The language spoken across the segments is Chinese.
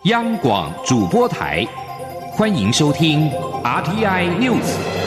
央广主播台，欢迎收听 RTI News。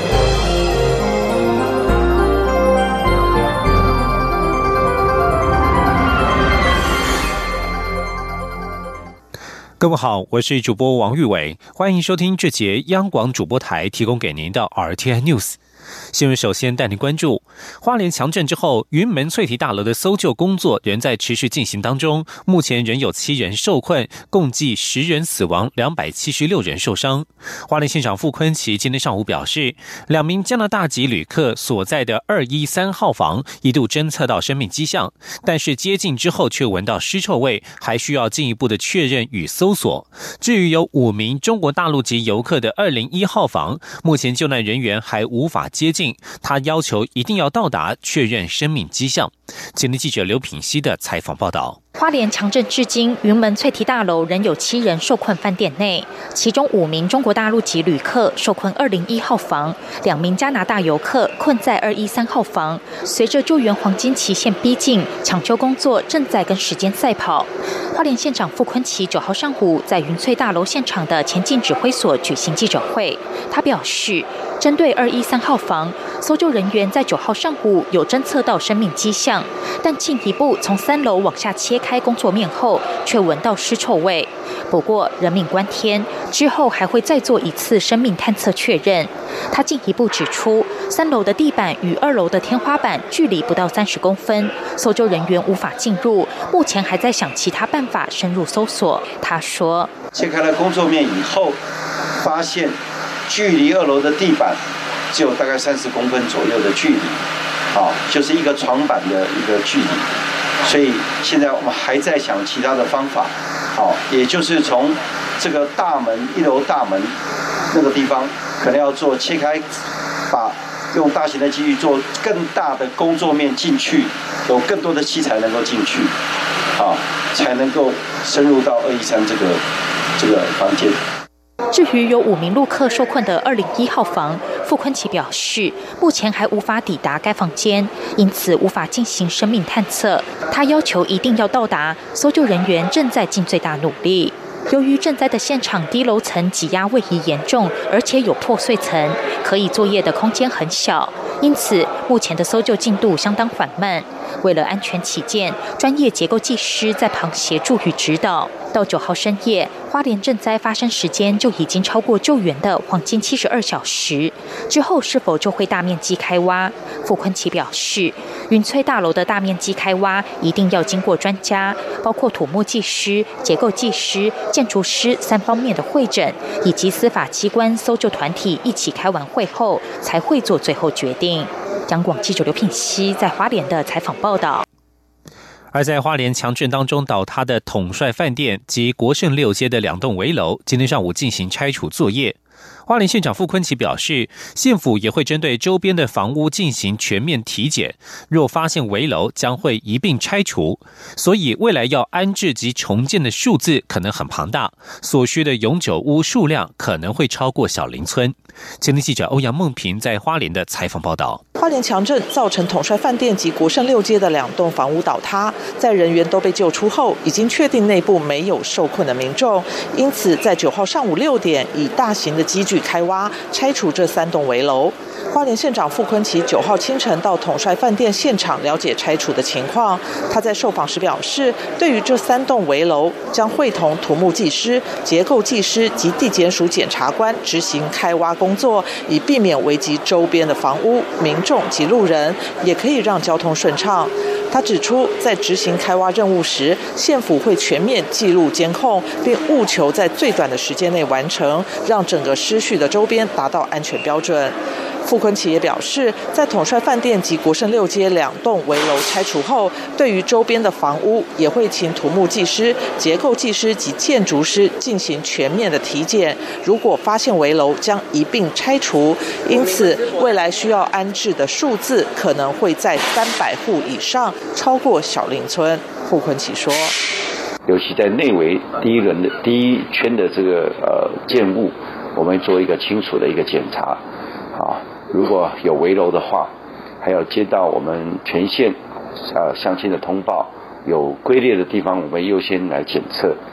各位好，我是主播王玉伟，欢迎收听这节央广主播台提供给您的 RTI News。新闻首先带您关注，花莲强震之后，云门翠堤大楼的搜救工作仍在持续进行当中，目前仍有7人受困，共计10人死亡，276人受伤。花莲县长傅昆萁今天上午表示，2名加拿大籍旅客所在的213号房一度侦测到生命迹象，但是接近之后却闻到尸臭味，还需要进一步的确认与搜索。至于有5名中国大陆籍游客的201号房，目前救难人员还无法接近，他要求一定要到达确认生命迹象。前天记者刘品希的采访报道。 花莲强震至今，云门翠堤大楼仍有7人受困饭店内，其中5名中国大陆籍旅客受困201号房，2名加拿大游客困在213号房。随着救援黄金期限逼近，抢救工作正在跟时间赛跑。花莲县长傅昆萁9号上午在云翠大楼现场的前进指挥所举行记者会，他表示，针对213号房，搜救人员在9号上午有侦测到生命迹象，但进一步从3楼往下切开工作面后，却闻到尸臭味。不过人命关天，之后还会再做一次生命探测确认。他进一步指出，3楼的地板与2楼的天花板距离不到30公分，搜救人员无法进入，目前还在想其他办法深入搜索。他说， 切开了工作面以后，发现距离2楼的地板只有大概30公分左右的距离，就是一个床板的一个距离，所以现在我们还在想其他的方法，也就是从这个大门1楼大门那个地方，可能要做切开，用大型的机具做更大的工作面进去，有更多的器材能够进去，才能够深入到213这个房间。 至于有5名陆客受困的201号房，傅昆萁表示，目前还无法抵达该房间，因此无法进行生命探测。他要求一定要到达，搜救人员正在尽最大努力。由于震灾的现场低楼层挤压位移严重，而且有破碎层，可以作业的空间很小，因此目前的搜救进度相当缓慢。为了安全起见，专业结构技师在旁协助与指导。到9号深夜，花莲震灾发生时间就已经超过救援的黄金72小时，之后是否就会大面积开挖？傅昆萁表示，云翠大楼的大面积开挖一定要经过专家，包括土木技师、结构技师、建筑师3方面的会诊，以及司法机关搜救团体一起开完会后，才会做最后决定。央广记者刘品希在花莲的采访报道。 而在花莲强震当中倒塌的统帅饭店及国盛6街的2栋危楼，今天上午进行拆除作业。花莲县长傅昆萁表示，县府也会针对周边的房屋进行全面体检，若发现危楼将会一并拆除，所以未来要安置及重建的数字可能很庞大，所需的永久屋数量可能会超过小林村。前天记者欧阳梦平在花莲的采访报道。 花莲强震造成统帅饭店及国盛6街的2栋房屋倒塌，在人员都被救出后，已经确定内部没有受困的民众，因此在9号上午6点，以大型的机具开挖拆除这3栋危楼。花莲县长傅昆萁9号清晨到统帅饭店现场了解拆除的情况。他在受访时表示，对于这3栋危楼，将会同土木技师、结构技师及地检署检察官执行开挖工作，以避免危及周边的房屋、民众及路人，也可以让交通顺畅。他指出，在执行开挖任务时，县府会全面记录监控，并务求在最短的时间内完成，让整个失序的周边达到安全标准。傅昆萁也表示，在统帅饭店及国盛6街2栋危楼拆除后，对于周边的房屋也会请土木技师、结构技师及建筑师进行全面的体检，如果发现危楼将一并拆除，因此未来需要安置的数字可能会在300户以上，超过小林村。傅昆萁说， 尤其在内围第一圈的这个建物，我们做一个清楚的一个检查，如果有危楼的话，还要接到我们全县乡亲的通报，有龟裂的地方我们优先来检测。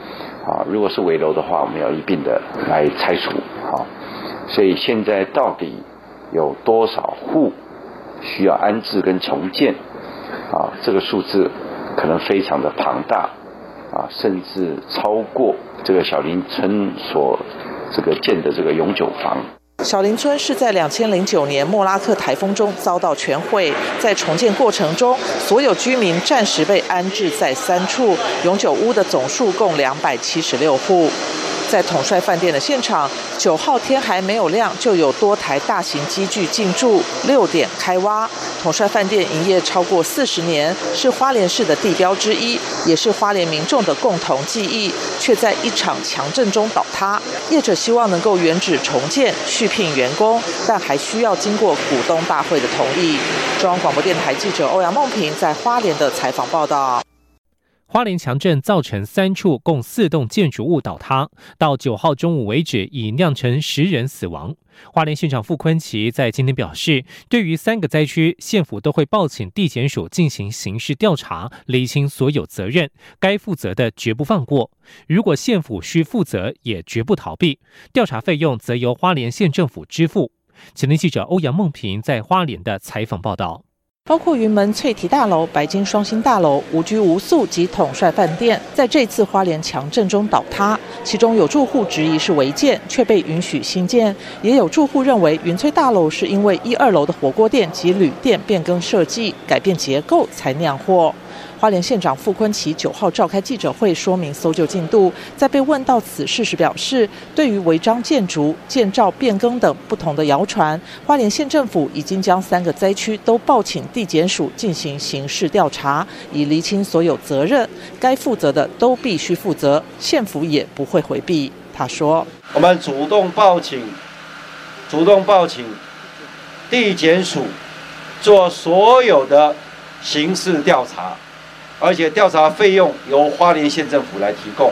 如果是危楼的话，我们要一并的来拆除所以现在到底有多少户需要安置跟重建这个数字可能非常的庞大甚至超过这个小林村所这个建的这个永久房。 小林村是在2009年莫拉克台风中遭到全毁，在重建过程中，所有居民暂时被安置在3处，永久屋的总数共276户。在统帅饭店的现场，9号天还没有亮，就有多台大型机具进驻，6点开挖。统帅饭店营业超过40年，是花莲市的地标之一，也是花莲民众的共同记忆，却在一场强震中倒塌。业者希望能够原址重建，续聘员工，但还需要经过股东大会的同意。中央广播电台记者欧阳梦平在花莲的采访报道。 花莲强震造成3处共4栋建筑物倒塌，到9号中午为止，已酿成10人死亡。花莲县长傅昆萁在今天表示，对于3个灾区，县府都会报请地检署进行刑事调查，厘清所有责任，该负责的绝不放过。如果县府需负责，也绝不逃避。调查费用则由花莲县政府支付。前天记者欧阳梦平在花莲的采访报道。 包括云门翠堤大楼、白金双星大楼、无拘无束及统帅饭店，在这次花莲强震中倒塌，其中有住户质疑是违建，却被允许新建；也有住户认为云翠大楼是因为1、2楼的火锅店及旅店变更设计、改变结构才酿祸。花莲县长傅昆萁9号召开记者会说明搜救进度，在被问到此事时表示，对于违章建筑、建造变更等不同的谣传，花莲县政府已经将3个灾区都报请地检署进行刑事调查，以厘清所有责任，该负责的都必须负责，县府也不会回避。他说：“ 我们主动报请地检署做所有的刑事调查。”而且调查费用由花莲县政府来提供，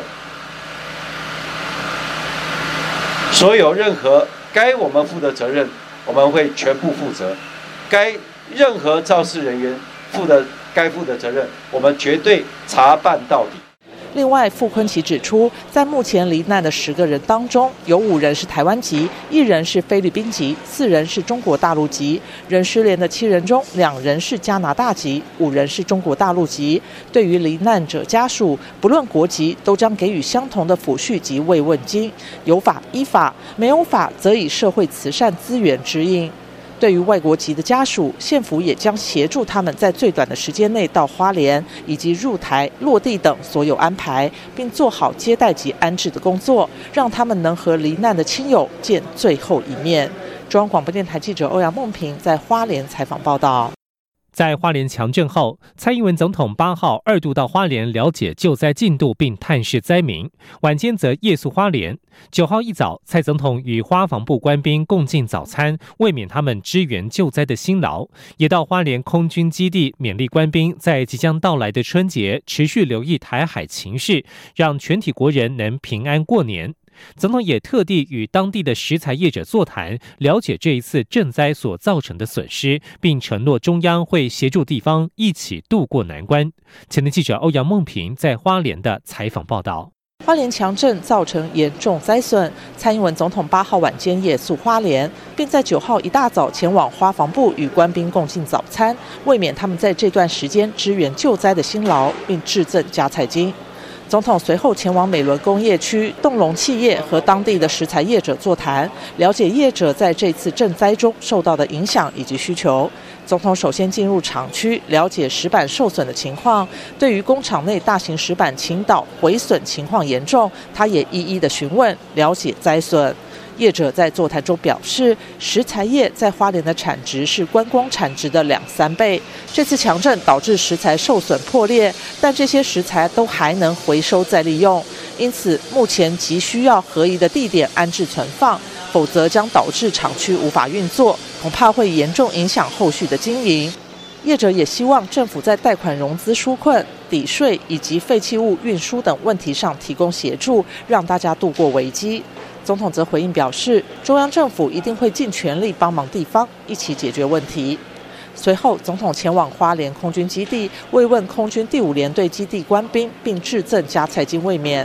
所有任何该我们负的责任，我们会全部负责；该任何肇事人员该负的责任，我们绝对查办到底。 另外，傅昆萁指出，在目前罹难的10个人当中，有5人是台湾籍，1人是菲律宾籍，4人是中国大陆籍。人失联的7人中，2人是加拿大籍，5人是中国大陆籍。对于罹难者家属，不论国籍，都将给予相同的抚恤及慰问金，有法依法，没有法则以社会慈善资源支应。对于外国籍的家属，县府也将协助他们在最短的时间内到花莲，以及入台、落地等所有安排，并做好接待及安置的工作，让他们能和罹难的亲友见最后一面。中央广播电台记者欧阳梦平在花莲采访报道。 在花莲强震后，蔡英文总统8号2度到花莲了解救灾进度并探视灾民，晚间则夜宿花莲。9号一早，蔡总统与花防部官兵共进早餐，慰勉他们支援救灾的辛劳，也到花莲空军基地勉励官兵在即将到来的春节持续留意台海情势，让全体国人能平安过年。总统也特地与当地的食材业者座谈，了解这一次震灾所造成的损失，并承诺中央会协助地方一起渡过难关。前天记者欧阳梦平在花莲的采访报道。 花莲强震造成严重灾损，蔡英文总统8号晚间夜宿花莲，并在9号一大早前往花防部与官兵共进早餐，慰勉他们在这段时间支援救灾的辛劳，并致赠加菜金。总统随后前往美仑工业区冻龙企业和当地的食材业者座谈，了解业者在这次震灾中受到的影响以及需求。总统首先进入厂区，了解石板受损的情况。对于工厂内大型石板倾倒毁损情况严重，他也一一的询问，了解灾损。业者在座谈中表示，食材业在花莲的产值是观光产值的2-3倍。这次强震导致食材受损破裂，但这些食材都还能回收再利用，因此目前急需要合宜的地点安置存放，否则将导致厂区无法运作，恐怕会严重影响后续的经营。业者也希望政府在贷款融资纾困、抵税以及废弃物运输等问题上提供协助，让大家度过危机。总统则回应表示，中央政府一定会尽全力帮忙地方，一起解决问题。随后，总统前往花莲空军基地慰问空军第5联队基地官兵，并致赠加菜金慰勉。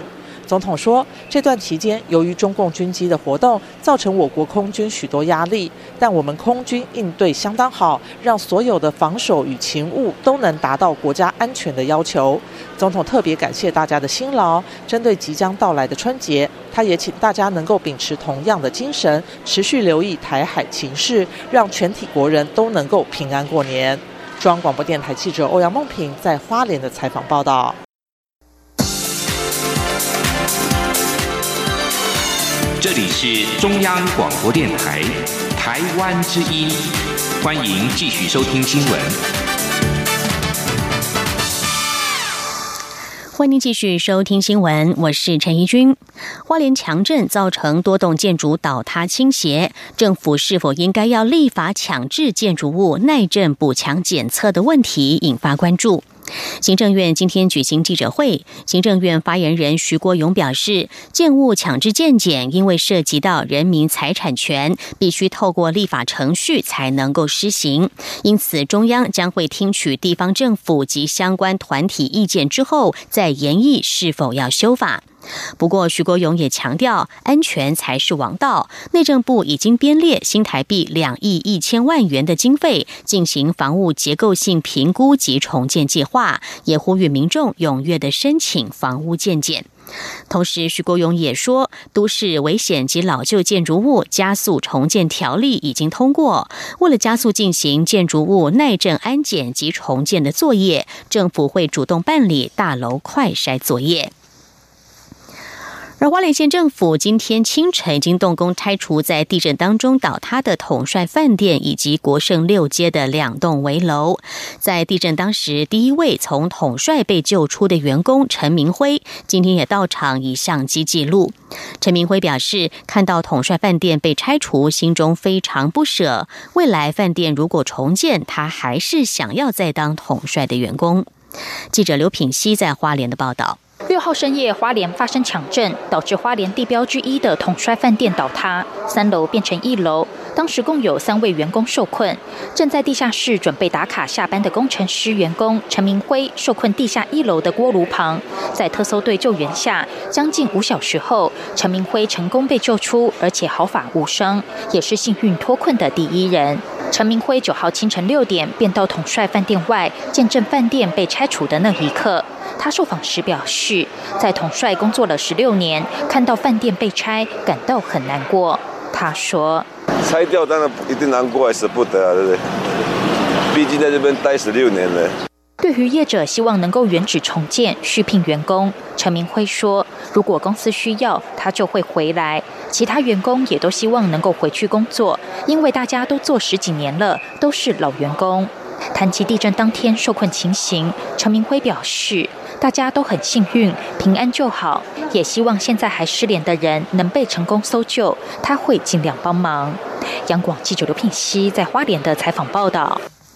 总统说，这段期间由于中共军机的活动，造成我国空军许多压力，但我们空军应对相当好，让所有的防守与勤务都能达到国家安全的要求。总统特别感谢大家的辛劳，针对即将到来的春节，他也请大家能够秉持同样的精神，持续留意台海情势，让全体国人都能够平安过年。中央广播电台记者欧阳梦平在花莲的采访报道。 这里是中央广播电台台湾之音，欢迎继续收听新闻。 欢迎继续收听新闻，我是陈怡君。花莲强震造成多栋建筑倒塌倾斜，政府是否应该要立法强制建筑物耐震补强检测的问题引发关注。行政院今天举行记者会，行政院发言人徐国勇表示，建物强制建检因为涉及到人民财产权，必须透过立法程序才能够施行，因此中央将会听取地方政府及相关团体意见之后，再研议是否要修法。不过徐国勇也强调，安全才是王道，内政部已经编列新台币2亿1千万元的经费，进行房屋结构性评估及重建计划，也呼吁民众踊跃的申请房屋建检。同时徐国勇也说，都市危险及老旧建筑物加速重建条例已经通过，为了加速进行建筑物耐震安检及重建的作业，政府会主动办理大楼快筛作业。而花莲县政府今天清晨已经动工拆除在地震当中倒塌的统帅饭店以及国盛6街的2栋危楼。在地震当时，第一位从统帅被救出的员工陈明辉今天也到场以相机记录。陈明辉表示，看到统帅饭店被拆除，心中非常不舍，未来饭店如果重建，他还是想要再当统帅的员工。记者刘品熙在花莲的报道。 6号深夜，花莲发生强震，导致花莲地标之一的统帅饭店倒塌，3楼变成1楼。当时共有3位员工受困，正在地下室准备打卡下班的工程师员工陈明辉受困地下1楼的锅炉旁，在特搜队救援下，将近5小时后，陈明辉成功被救出，而且毫发无伤，也是幸运脱困的第一人。陈明辉9号清晨6点便到统帅饭店外，见证饭店被拆除的那一刻。他受访时表示，在统帅工作了16年，看到饭店被拆，感到很难过。他说：“ 拆掉当然一定难过，还舍不得啊，对不对？毕竟在这边待16年了。” 对于业者希望能够原址重建、续聘员工，陈明辉说：“如果公司需要，他就会回来。其他员工也都希望能够回去工作，因为大家都做10几年了，都是老员工。”谈及地震当天受困情形，陈明辉表示，大家都很幸运，平安就好，也希望现在还失联的人能被成功搜救，他会尽量帮忙。央广记者刘品熙在花莲的采访报道。